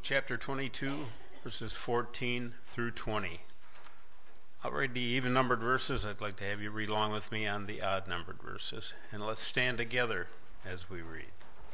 chapter 22, verses 14 through 20. I'll read the even-numbered verses. I'd like to have you read along with me on the odd-numbered verses. And let's stand together as we read.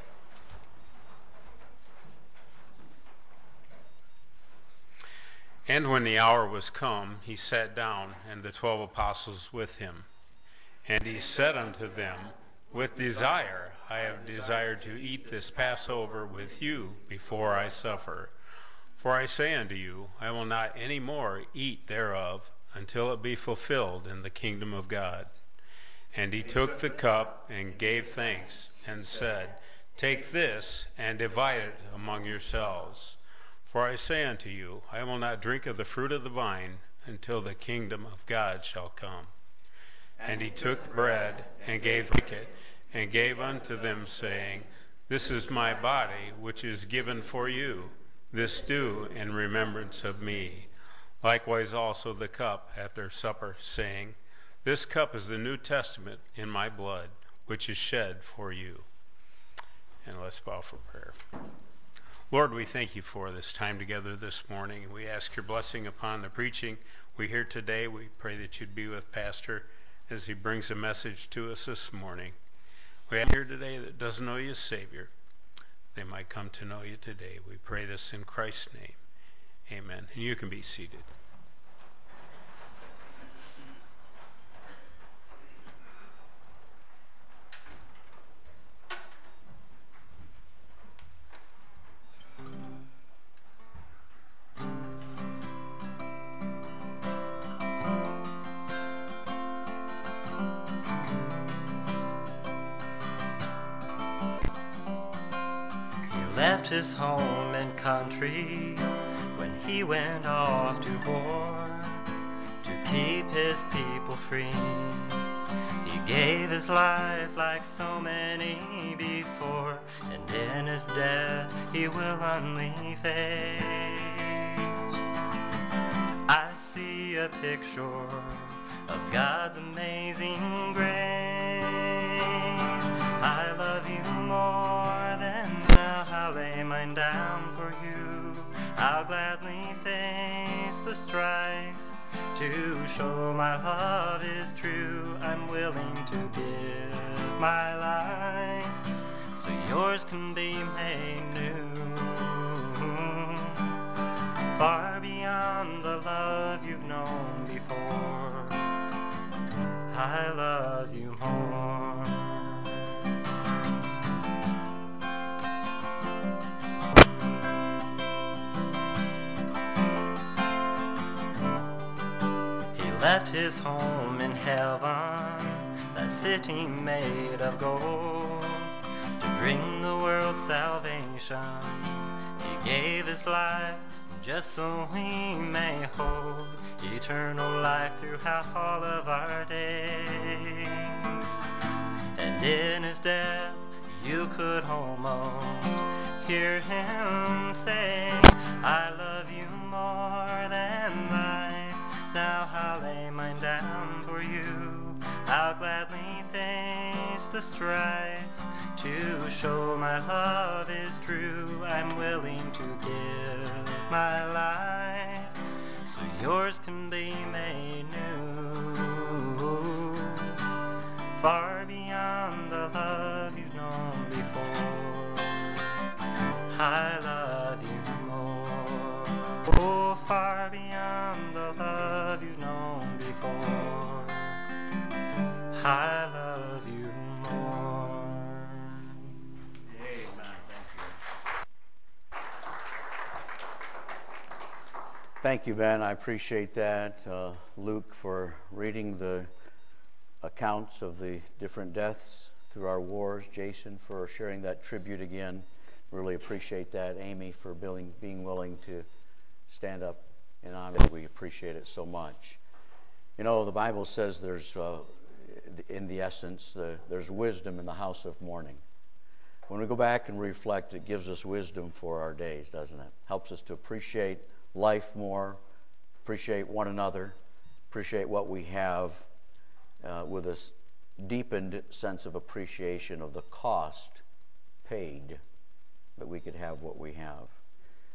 And when the hour was come, he sat down, and the 12 apostles with him. And he said unto them, With desire I have desired to eat this Passover with you before I suffer. For I say unto you, I will not any more eat thereof until it be fulfilled in the kingdom of God. And he took the cup and gave thanks, and said, Take this and divide it among yourselves. For I say unto you, I will not drink of the fruit of the vine until the kingdom of God shall come. And he took bread and gave it, and gave unto them, saying, This is my body, which is given for you. This do in remembrance of me. Likewise also the cup after supper, saying, This cup is the New Testament in my blood, which is shed for you. And let's bow for prayer. Lord, we thank you for this time together this morning. We ask your blessing upon the preaching we hear today. We pray that you'd be with Pastor as he brings a message to us this morning. We have here today that doesn't know you as Savior. They might come to know you today. We pray this in Christ's name. Amen. And you can be seated. Left his home and country when he went off to war to keep his people free. He gave his life like so many before, and in his death he will unleash face. I see a picture of God's amazing grace. I love you more than I'll lay mine down for you. I'll gladly face the strife to show my love is true. I'm willing to give my life so yours can be made new. Far beyond the love you've known before, I love you more. Left his home in heaven, that city made of gold, to bring the world salvation. He gave his life just so we may hold eternal life throughout all of our days. And in his death you could almost hear him say, I love you more than life. Now I'll lay mine down for you. I'll gladly face the strife to show my love is true. I'm willing to give my life so yours can be made new. Far beyond the love you've known before, I love you more. Oh, far beyond the love you've known before, I love you more. Amen. Thank you, Ben. I appreciate that. Luke, for reading the accounts of the different deaths through our wars. Jason, for sharing that tribute again. Really appreciate that. Amy, for being willing to stand up in honor. We appreciate it so much. You know, the Bible says there's, in the essence, there's wisdom in the house of mourning. When we go back and reflect, it gives us wisdom for our days, doesn't it? Helps us to appreciate life more, appreciate one another, appreciate what we have, with a deepened sense of appreciation of the cost paid that we could have what we have.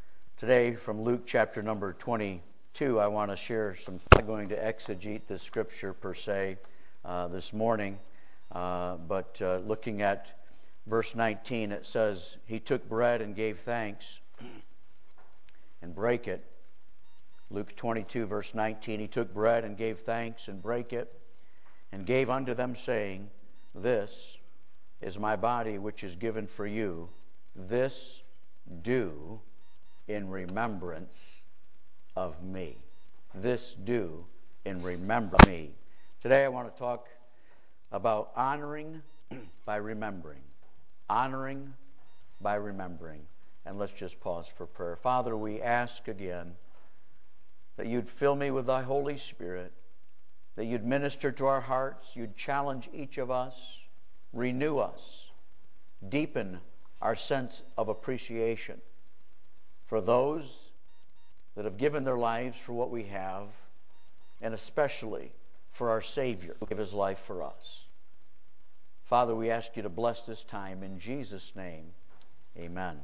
Today, from Luke chapter number 22, I want to share some. I'm not going to exegete the scripture per se this morning, but looking at verse 19, it says, He took bread and gave thanks and brake it. Luke 22, verse 19, He took bread and gave thanks and brake it and gave unto them, saying, This is my body which is given for you. This do in remembrance of me. This do in remembrance of me. Today I want to talk about honoring by remembering. Honoring by remembering. And let's just pause for prayer. Father, we ask again that you'd fill me with thy Holy Spirit, that you'd minister to our hearts, you'd challenge each of us, renew us, deepen our sense of appreciation for those that have given their lives for what we have, and especially for our Savior who gave his life for us. Father, we ask you to bless this time in Jesus' name. Amen.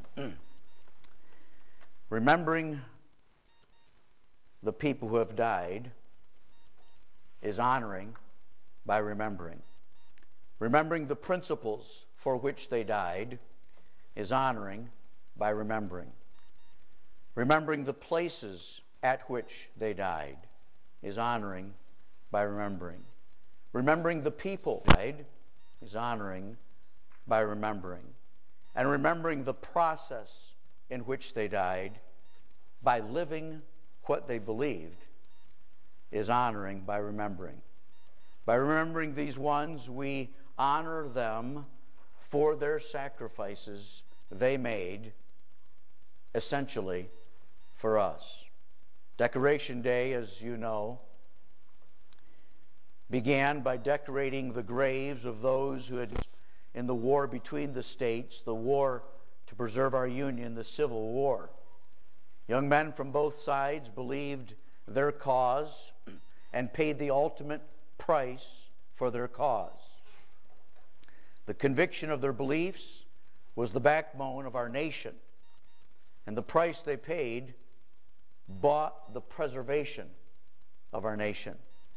Remembering the people who have died is honoring by remembering. Remembering the principles for which they died is honoring by remembering. Remembering the places at which they died is honoring by remembering. Remembering the people who died is honoring by remembering. And remembering the process in which they died by living what they believed is honoring by remembering. By remembering these ones, we honor them for their sacrifices they made, essentially, for us. Decoration Day, as you know, began by decorating the graves of those who had in the war between the states, the war to preserve our union, the Civil War. Young men from both sides believed their cause and paid the ultimate price for their cause. The conviction of their beliefs was the backbone of our nation, and the price they paid bought the preservation of our nation.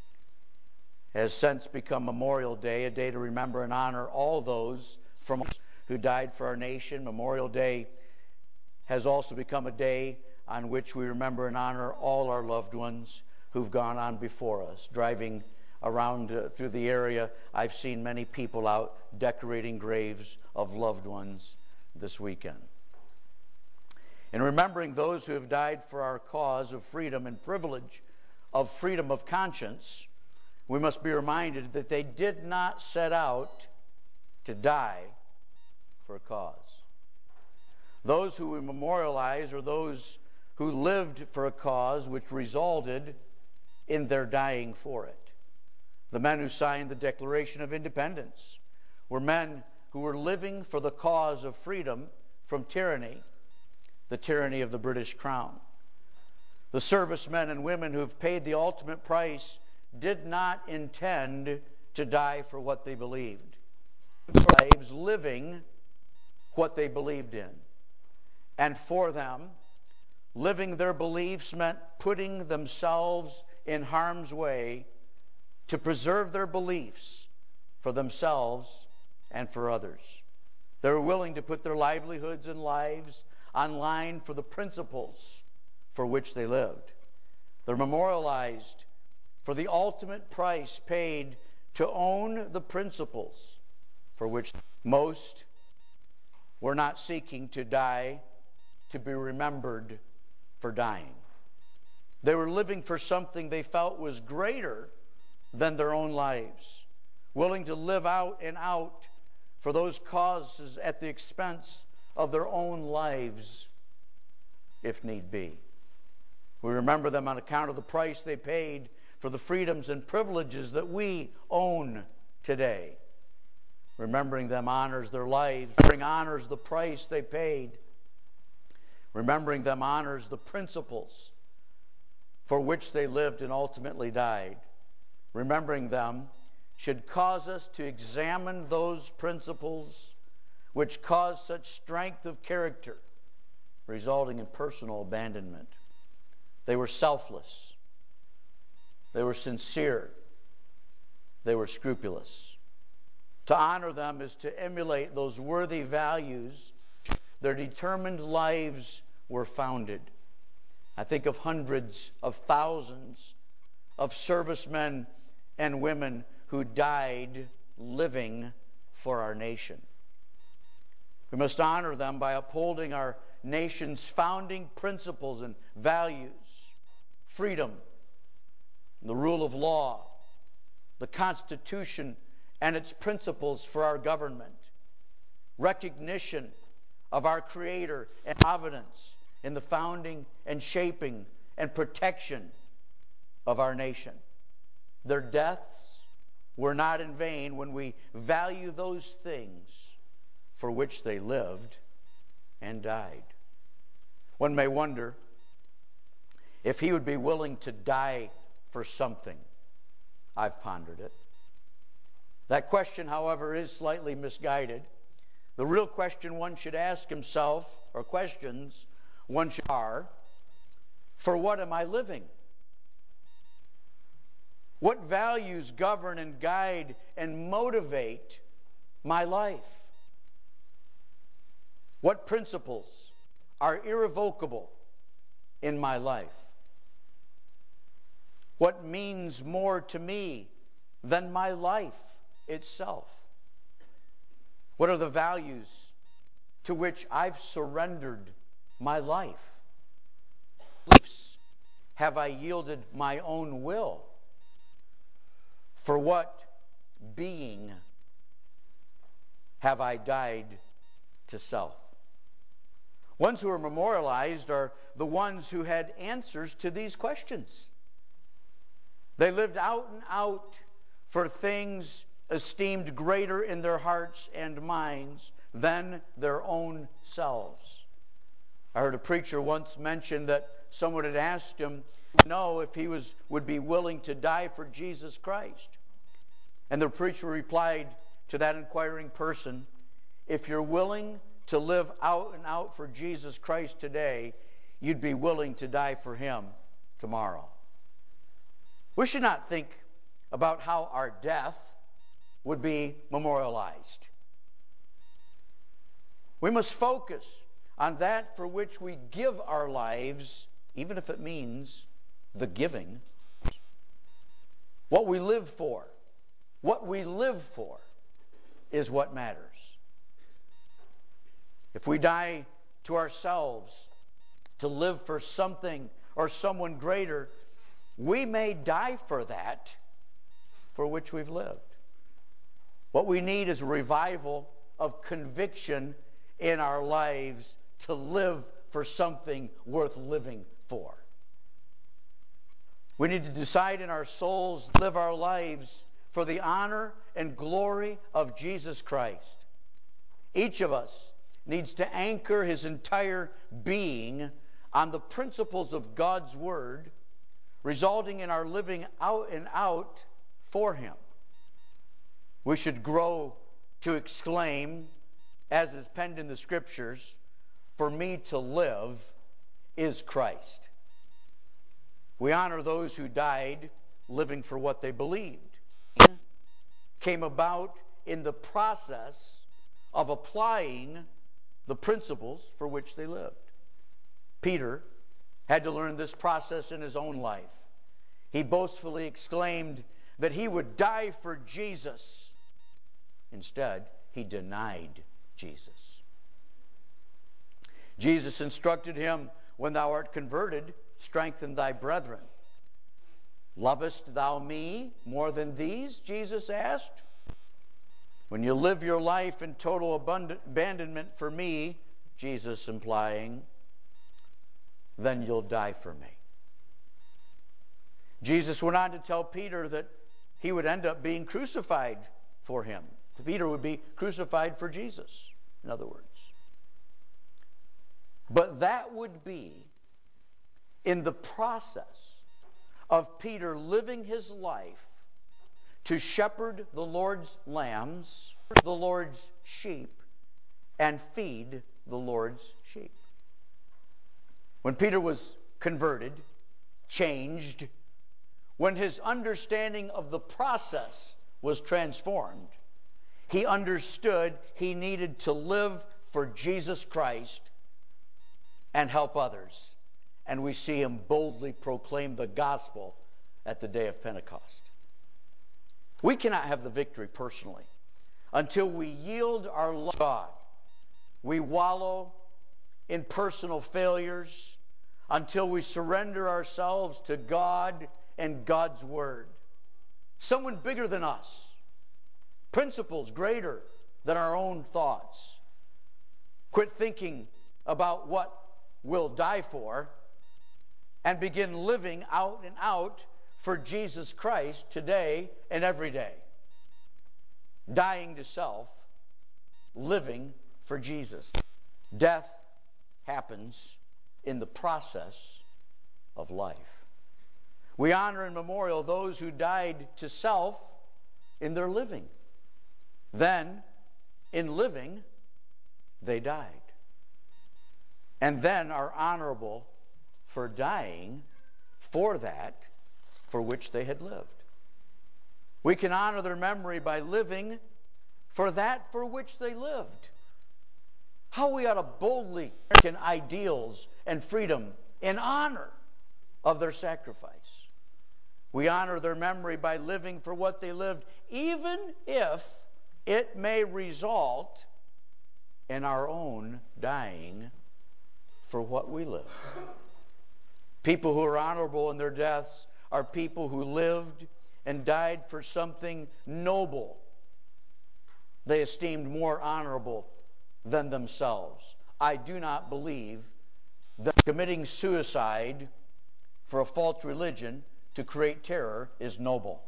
Has since become Memorial Day, a day to remember and honor all those from us who died for our nation. Memorial Day has also become a day on which we remember and honor all our loved ones who've gone on before us. Driving around through the area, I've seen many people out decorating graves of loved ones this weekend. In remembering those who have died for our cause of freedom and privilege of freedom of conscience, we must be reminded that they did not set out to die for a cause. Those who we memorialize are those who lived for a cause which resulted in their dying for it. The men who signed the Declaration of Independence were men who were living for the cause of freedom from tyranny, the tyranny of the British Crown. The servicemen and women who have paid the ultimate price did not intend to die for what they believed. Lives living what they believed in. And for them, living their beliefs meant putting themselves in harm's way to preserve their beliefs for themselves and for others. They were willing to put their livelihoods and lives on line for the principles for which they lived. They're memorialized for the ultimate price paid to own the principles for which most were not seeking to die to be remembered for dying. They were living for something they felt was greater than their own lives, willing to live out and out for those causes at the expense of their own lives, if need be. We remember them on account of the price they paid for the freedoms and privileges that we own today. Remembering them honors their lives. Remembering honors the price they paid. Remembering them honors the principles for which they lived and ultimately died. Remembering them should cause us to examine those principles which cause such strength of character resulting in personal abandonment. They were selfless. They were sincere. They were scrupulous. To honor them is to emulate those worthy values. Their determined lives were founded. I think of hundreds of thousands of servicemen and women who died living for our nation. We must honor them by upholding our nation's founding principles and values: freedom, the rule of law, the Constitution and its principles for our government, recognition of our Creator and providence in the founding and shaping and protection of our nation. Their deaths were not in vain when we value those things for which they lived and died. One may wonder if he would be willing to die for something. I've pondered it. That question, however, is slightly misguided. The real question one should ask himself, or questions one should are, for what am I living? What values govern and guide and motivate my life? What principles are irrevocable in my life? What means more to me than my life itself? What are the values to which I've surrendered my life? Beliefs have I yielded my own will? For what being have I died to self? Ones who are memorialized are the ones who had answers to these questions. They lived out and out for things esteemed greater in their hearts and minds than their own selves. I heard a preacher once mention that someone had asked him to know if he would be willing to die for Jesus Christ. And the preacher replied to that inquiring person, if you're willing to live out and out for Jesus Christ today, you'd be willing to die for Him tomorrow. We should not think about how our death would be memorialized. We must focus on that for which we give our lives, even if it means the giving. What we live for is what matters. If we die to ourselves to live for something or someone greater, we may die for that for which we've lived. What we need is a revival of conviction in our lives to live for something worth living for. We need to decide in our souls to live our lives for the honor and glory of Jesus Christ. Each of us needs to anchor his entire being on the principles of God's Word, resulting in our living out and out for Him. We should grow to exclaim, as is penned in the Scriptures, for me to live is Christ. We honor those who died living for what they believed. Came about in the process of applying the principles for which they lived. Peter had to learn this process in his own life. He boastfully exclaimed that he would die for Jesus. Instead, he denied Jesus. Jesus instructed him, when thou art converted, strengthen thy brethren. Lovest thou me more than these? Jesus asked. When you live your life in total abandonment for me, Jesus implying, then you'll die for me. Jesus went on to tell Peter that he would end up being crucified for him. Peter would be crucified for Jesus, in other words. But that would be in the process of Peter living his life to shepherd the Lord's lambs, the Lord's sheep, and feed the Lord's sheep. When Peter was converted, changed, when his understanding of the process was transformed, he understood he needed to live for Jesus Christ and help others. And we see him boldly proclaim the gospel at the day of Pentecost. We cannot have the victory personally until we yield our life to God. We wallow in personal failures until we surrender ourselves to God and God's Word. Someone bigger than us. Principles greater than our own thoughts. Quit thinking about what we'll die for and begin living out and out for Jesus Christ today and every day. Dying to self, living for Jesus. Death happens in the process of life. We honor and memorial those who died to self in their living. Then, in living, they died. And then are honorable for dying for that for which they had lived. We can honor their memory by living for that for which they lived. How we ought to boldly American ideals and freedom in honor of their sacrifice. We honor their memory by living for what they lived, even if it may result in our own dying for what we live. People who are honorable in their deaths are people who lived and died for something noble they esteemed more honorable than themselves. I do not believe that committing suicide for a false religion to create terror is noble.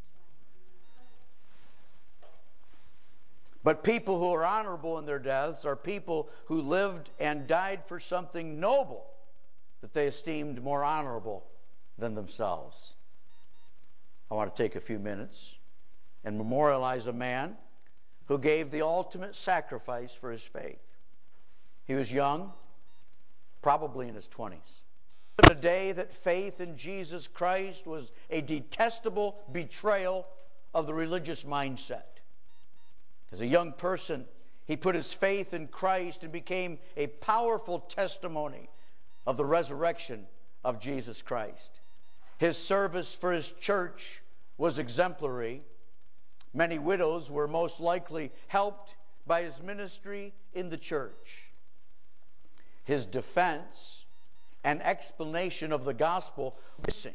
But people who are honorable in their deaths are people who lived and died for something noble that they esteemed more honorable than themselves. I want to take a few minutes and memorialize a man who gave the ultimate sacrifice for his faith. He was young, probably in his 20s. In a day that faith in Jesus Christ was a detestable betrayal of the religious mindset. As a young person, he put his faith in Christ and became a powerful testimony of the resurrection of Jesus Christ. His service for his church was exemplary. Many widows were most likely helped by his ministry in the church. His defense and explanation of the gospel were missing.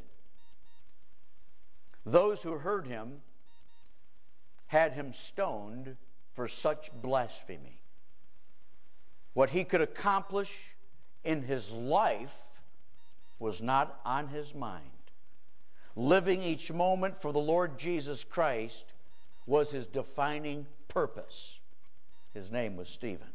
Those who heard him had him stoned for such blasphemy. What he could accomplish in his life was not on his mind. Living each moment for the Lord Jesus Christ was his defining purpose. His name was Stephen.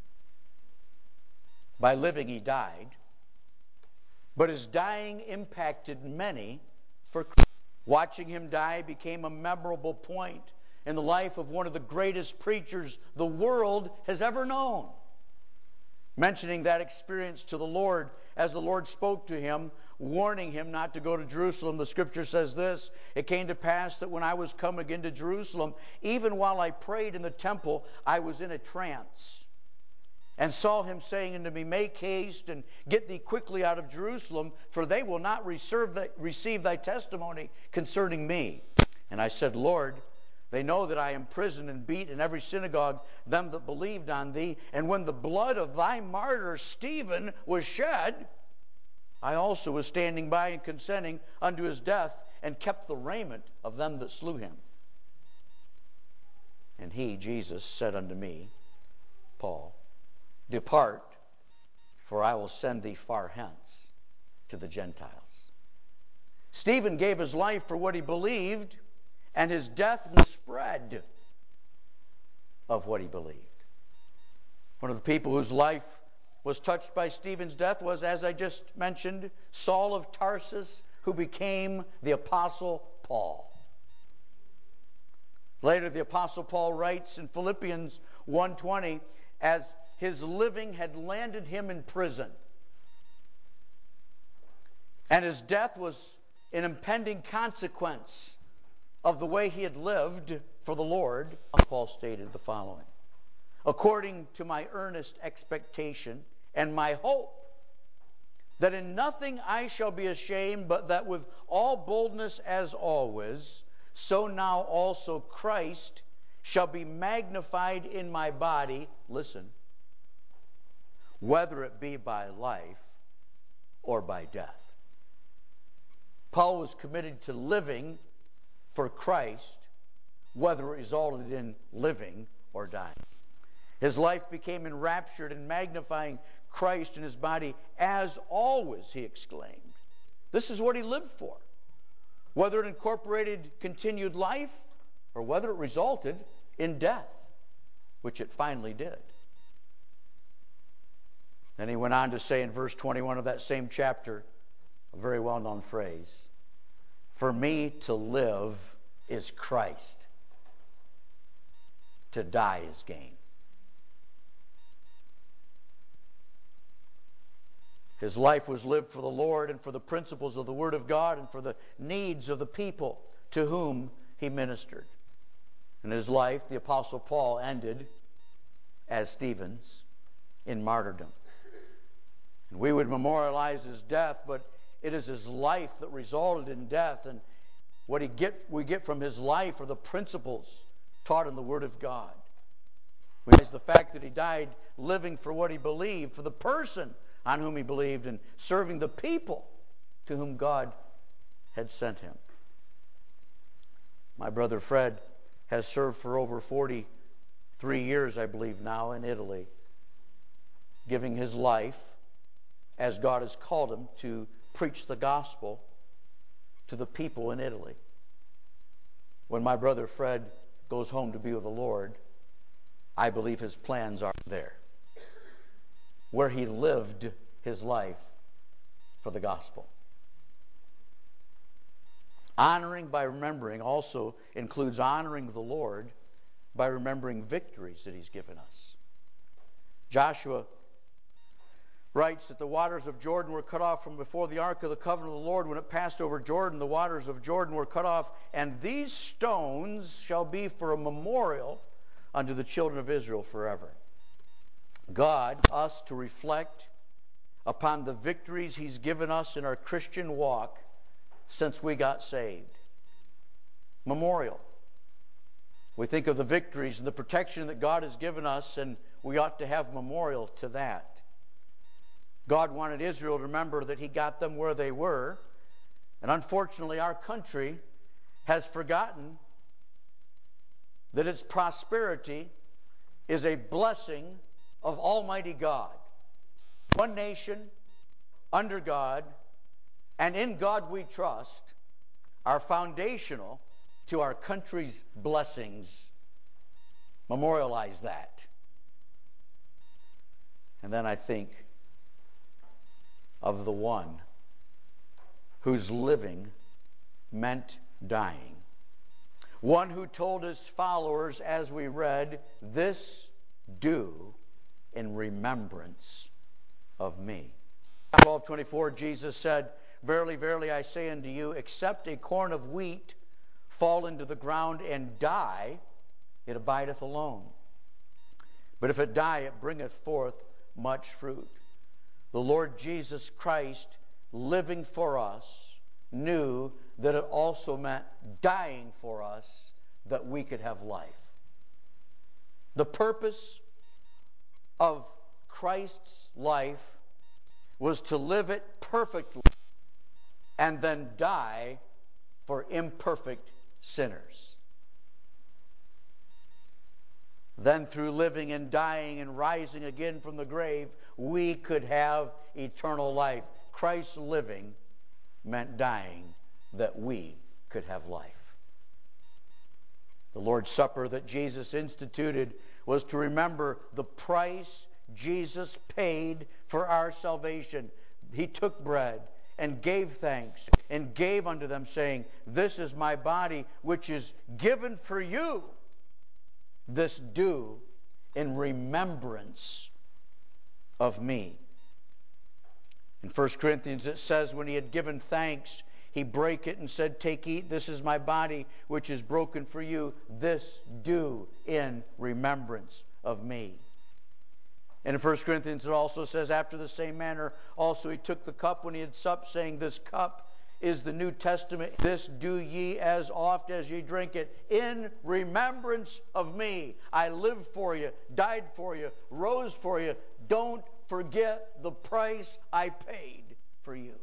By living, he died, but his dying impacted many for Christ. Watching him die became a memorable point in the life of one of the greatest preachers the world has ever known. Mentioning that experience to the Lord as the Lord spoke to him, warning him not to go to Jerusalem, the scripture says this: "It came to pass that when I was come again to Jerusalem, even while I prayed in the temple, I was in a trance, and saw him saying unto me, Make haste and get thee quickly out of Jerusalem, for they will not receive thy testimony concerning me. And I said, Lord, they know that I am imprisoned and beat in every synagogue them that believed on thee. And when the blood of thy martyr Stephen was shed, I also was standing by and consenting unto his death, and kept the raiment of them that slew him. And he, Jesus, said unto me, Paul, Depart, for I will send thee far hence to the Gentiles." Stephen gave his life for what he believed, and his death was spread of what he believed. One of the people whose life was touched by Stephen's death was, as I just mentioned, Saul of Tarsus, who became the Apostle Paul. Later, the Apostle Paul writes in Philippians 1:20, as his living had landed him in prison, And his death was an impending consequence of the way he had lived for the Lord. Paul stated the following: according to my earnest expectation and my hope, that in nothing I shall be ashamed, but that with all boldness as always, so now also Christ shall be magnified in my body, listen, whether it be by life or by death. Paul was committed to living for Christ, whether it resulted in living or dying. His life became enraptured in magnifying Christ in his body as always, he exclaimed. This is what he lived for. Whether it incorporated continued life or whether it resulted in death, which it finally did. Then he went on to say in verse 21 of that same chapter, a very well-known phrase: for me to live is Christ, to die is gain. His life was lived for the Lord and for the principles of the Word of God and for the needs of the people to whom he ministered. In his life, the Apostle Paul ended as Stephen's in martyrdom. And we would memorialize his death, but it is his life that resulted in death. And what we get from his life are the principles taught in the Word of God. We realize the fact that he died living for what he believed, for the person on whom he believed, and serving the people to whom God had sent him. My brother Fred has served for over 43 years, I believe now, in Italy, giving his life as God has called him to preach the gospel to the people in Italy. When my brother Fred goes home to be with the Lord, I believe his plans are there, where he lived his life for the gospel. Honoring by remembering also includes honoring the Lord by remembering victories that he's given us. Joshua writes that the waters of Jordan were cut off from before the ark of the covenant of the Lord. When it passed over Jordan, the waters of Jordan were cut off, and these stones shall be for a memorial unto the children of Israel forever. God, us to reflect upon the victories he's given us in our Christian walk since we got saved. Memorial. We think of the victories and the protection that God has given us, and we ought to have memorial to that. God wanted Israel to remember that he got them where they were. And unfortunately, our country has forgotten that its prosperity is a blessing of Almighty God. One nation, under God, and in God we trust, are foundational to our country's blessings. Memorialize that. And then I think of the one whose living meant dying. One who told his followers, as we read, "This do in remembrance of me." 12:24, Jesus said, "Verily, verily, I say unto you, except a corn of wheat fall into the ground and die, it abideth alone. But if it die, it bringeth forth much fruit." The Lord Jesus Christ, living for us, knew that it also meant dying for us that we could have life. The purpose of Christ's life was to live it perfectly and then die for imperfect sinners. Then through living and dying and rising again from the grave, we could have eternal life. Christ's living meant dying that we could have life. The Lord's Supper that Jesus instituted was to remember the price Jesus paid for our salvation. He took bread and gave thanks and gave unto them, saying, "This is my body, which is given for you. This do in remembrance of me." In 1 Corinthians it says, when he had given thanks, he brake it and said, "Take, eat, this is my body, which is broken for you. This do in remembrance of me." And in 1 Corinthians it also says, after the same manner, also he took the cup when he had supped, saying, "This cup is the New Testament. This do ye as oft as ye drink it in remembrance of me. I lived for you, died for you, rose for you. Don't forget the price I paid for you."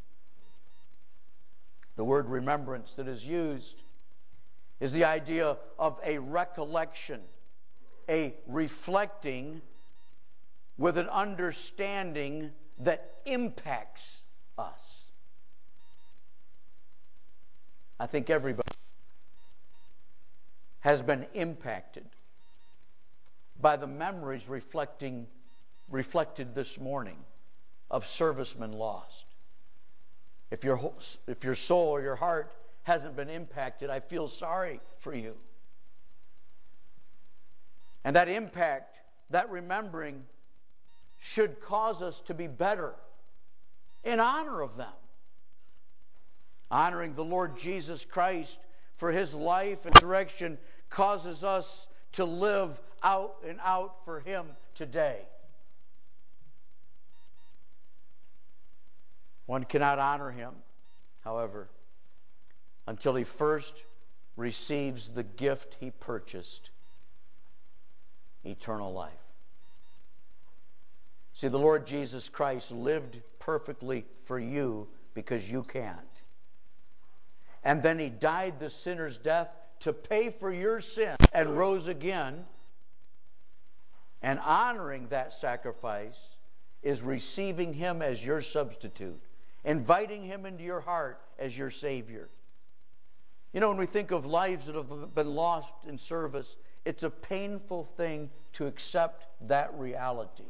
The word remembrance that is used is the idea of a recollection, a reflecting with an understanding that impacts us. I think everybody has been impacted by the memories reflected this morning of servicemen lost. If your soul or your heart hasn't been impacted, I feel sorry for you. And that impact, that remembering, should cause us to be better in honor of them. Honoring the Lord Jesus Christ for his life and resurrection causes us to live out and out for him today. One cannot honor him, however, until he first receives the gift he purchased, eternal life. See, the Lord Jesus Christ lived perfectly for you because you can't. And then he died the sinner's death to pay for your sin and rose again. And honoring that sacrifice is receiving him as your substitute, inviting him into your heart as your Savior. You know, when we think of lives that have been lost in service, it's a painful thing to accept that reality.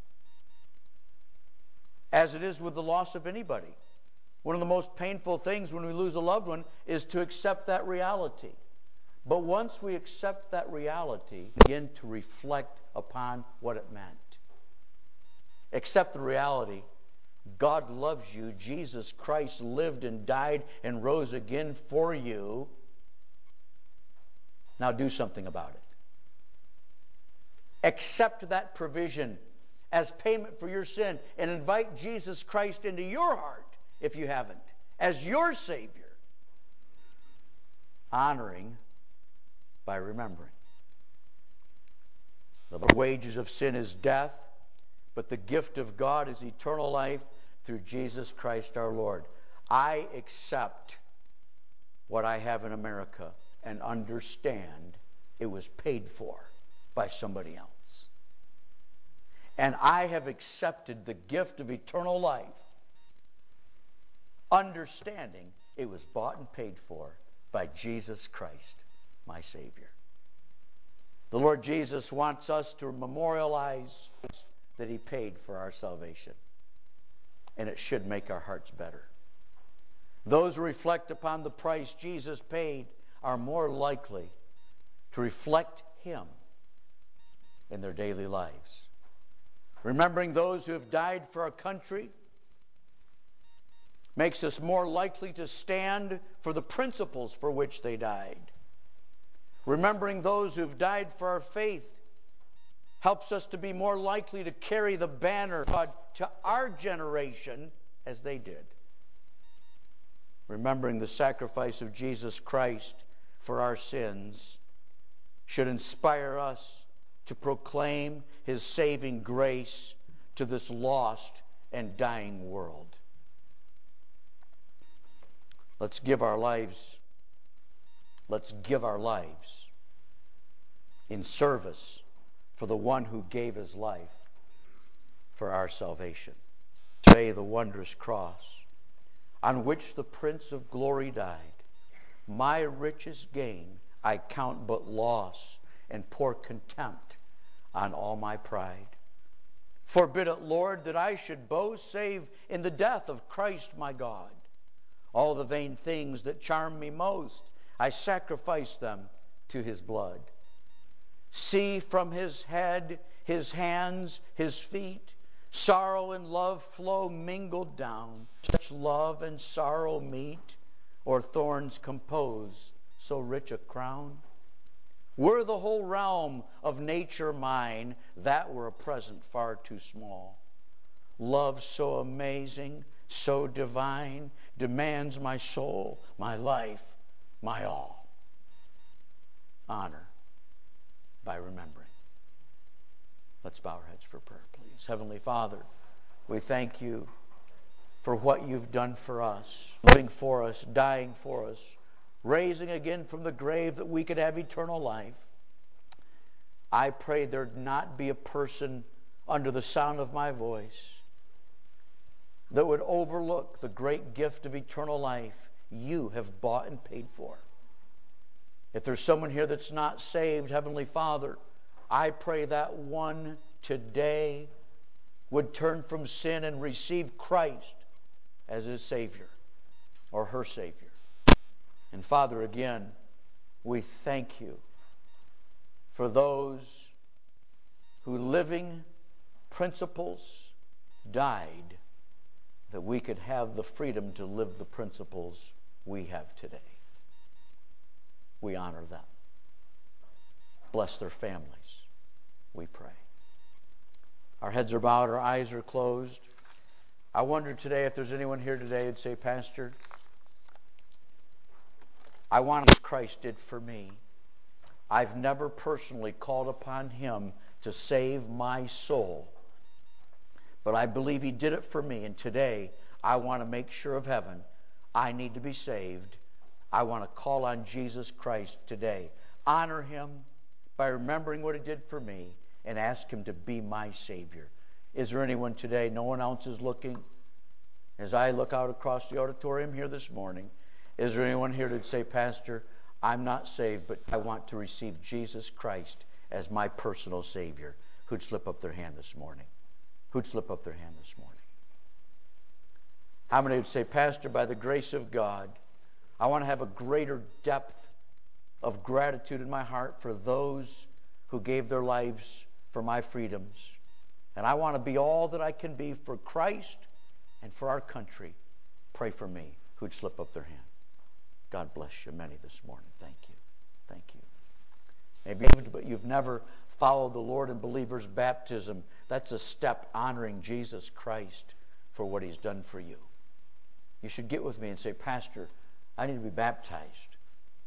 As it is with the loss of anybody. One of the most painful things when we lose a loved one is to accept that reality. But once we accept that reality, begin to reflect upon what it meant. Accept the reality. God loves you. Jesus Christ lived and died and rose again for you. Now do something about it. Accept that provision as payment for your sin and invite Jesus Christ into your heart, if you haven't, as your Savior. Honoring by remembering. The wages of sin is death, but the gift of God is eternal life through Jesus Christ our Lord. I accept what I have in America and understand it was paid for by somebody else. And I have accepted the gift of eternal life, understanding it was bought and paid for by Jesus Christ, my Savior. The Lord Jesus wants us to memorialize that he paid for our salvation. And it should make our hearts better. Those who reflect upon the price Jesus paid are more likely to reflect him in their daily lives. Remembering those who have died for our country makes us more likely to stand for the principles for which they died. Remembering those who have died for our faith helps us to be more likely to carry the banner of God to our generation as they did. Remembering the sacrifice of Jesus Christ for our sins should inspire us to proclaim his saving grace to this lost and dying world. Let's give our lives in service for the one who gave his life for our salvation. Today, the wondrous cross on which the Prince of Glory died, my richest gain I count but loss and pour contempt on all my pride. Forbid it, Lord, that I should boast save in the death of Christ my God. All the vain things that charm me most, I sacrifice them to his blood. See from his head, his hands, his feet, Sorrow and love flow mingled down. Such love and sorrow meet, or thorns compose so rich a crown. Were the whole realm of nature mine, that were a present far too small. Love so amazing, so divine, demands my soul, my life, my all. Honor by remembering. Let's bow our heads for prayer, please. Heavenly Father, we thank you for what you've done for us, living for us, dying for us, raising again from the grave that we could have eternal life. I pray there'd not be a person under the sound of my voice that would overlook the great gift of eternal life you have bought and paid for. If there's someone here that's not saved, Heavenly Father, I pray that one today would turn from sin and receive Christ as his Savior or her Savior. And Father, again, we thank you for those who, living principles, died that we could have the freedom to live the principles we have today. We honor them. Bless their families, we pray. Our heads are bowed, our eyes are closed. I wonder today if there's anyone here today who'd say, Pastor, I want what Christ did for me. I've never personally called upon him to save my soul, but I believe he did it for me, and today I want to make sure of heaven. I need to be saved. I want to call on Jesus Christ today. Honor him by remembering what he did for me and ask him to be my Savior. Is there anyone today? No one else is looking. As I look out across the auditorium here this morning, is there anyone here to say, Pastor, I'm not saved, but I want to receive Jesus Christ as my personal Savior? Who'd slip up their hand this morning? Who'd slip up their hand this morning? How many would say, Pastor, by the grace of God, I want to have a greater depth of gratitude in my heart for those who gave their lives for my freedoms. And I want to be all that I can be for Christ and for our country. Pray for me. Who'd slip up their hand? God bless you, many this morning. Thank you. Thank you. Maybe, but you've never followed the Lord in believer's baptism. That's a step honoring Jesus Christ for what he's done for you. You should get with me and say, Pastor, I need to be baptized.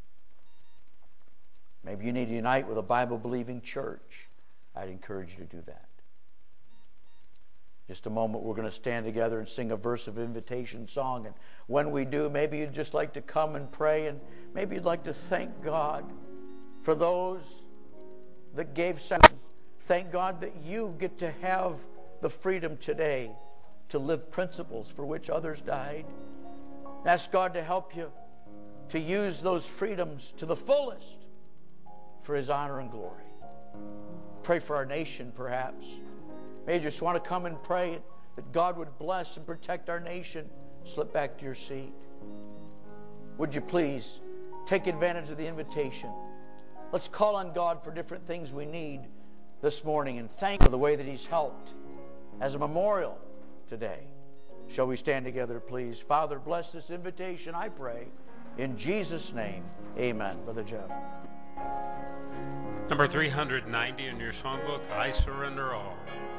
Maybe you need to unite with a Bible-believing church. I'd encourage you to do that. Just a moment, we're going to stand together and sing a verse of invitation song. And when we do, maybe you'd just like to come and pray, and maybe you'd like to thank God for those that gave sacrifice. Thank God that you get to have the freedom today to live principles for which others died. Ask God to help you to use those freedoms to the fullest for his honor and glory. Pray for our nation, perhaps. Maybe you just want to come and pray that God would bless and protect our nation. Slip back to your seat. Would you please take advantage of the invitation? Let's call on God for different things we need this morning and thank him for the way that he's helped as a memorial today. Shall we stand together, please? Father, bless this invitation, I pray. In Jesus' name, amen. Brother Jeff. Number 390 in your songbook, I Surrender All.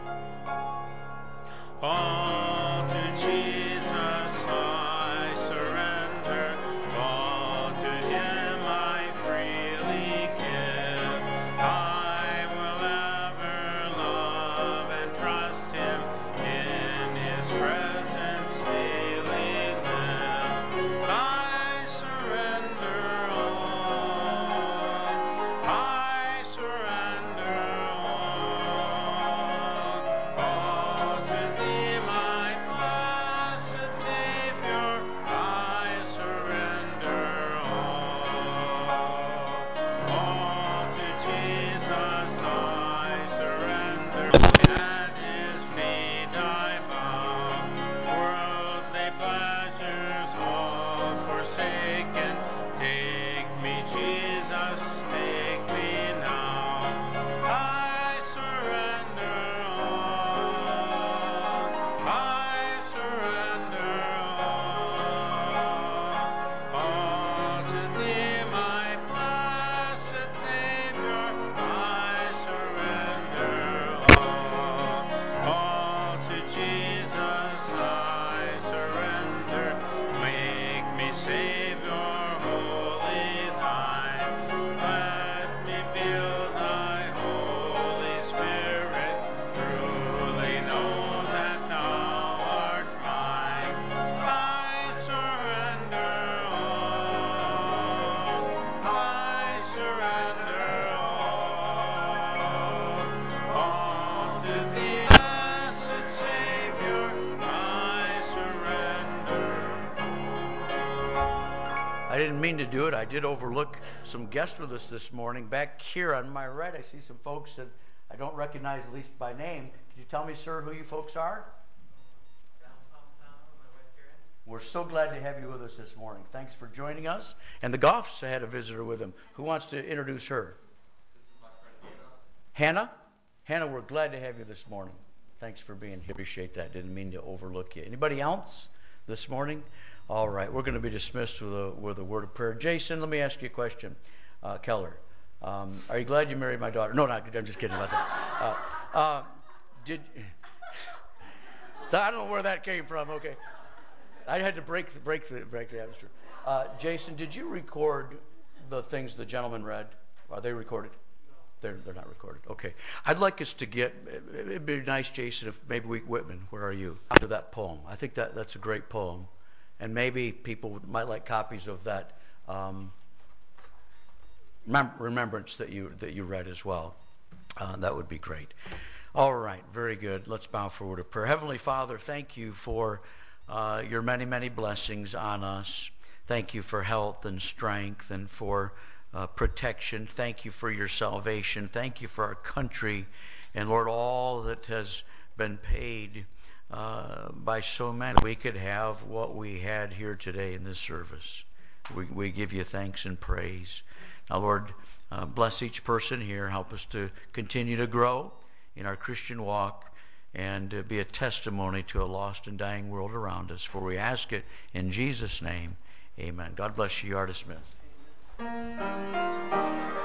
All to Jesus I surrender, all to him I freely give. I will ever love and trust him, in his presence daily live. I surrender all, I surrender all to thee, my God. to do it. I did overlook some guests with us this morning. Back here on my right, I see some folks that I don't recognize, at least by name. Could you tell me, sir, who you folks are? We're so glad to have you with us this morning. Thanks for joining us. And the Goffs had a visitor with them. Who wants to introduce her? This is my friend Hannah? Hannah, we're glad to have you this morning. Thanks for being here. Appreciate that. Didn't mean to overlook you. Anybody else this morning? All right. We're going to be dismissed with a word of prayer. Jason, let me ask you a question. Keller, are you glad you married my daughter? No, I'm just kidding about that. I don't know where that came from. Okay. I had to break the atmosphere. Jason, did you record the things the gentleman read? Are they recorded? No. They're not recorded. Okay. I'd like us to get. It'd be nice, Jason, if maybe Whitman, where are you? To that poem. I think that's a great poem, and maybe people might like copies of that remembrance that you read as well. That would be great. All right. Very good. Let's bow forward to prayer. Heavenly Father, thank you for your many, many blessings on us. Thank you for health and strength and for protection. Thank you for your salvation. Thank you for our country. And Lord, all that has been paid by so many, we could have what we had here today in this service. We give you thanks and praise. Now, Lord, bless each person here. Help us to continue to grow in our Christian walk and be a testimony to a lost and dying world around us. For we ask it in Jesus' name. Amen. God bless you. You are dismissed.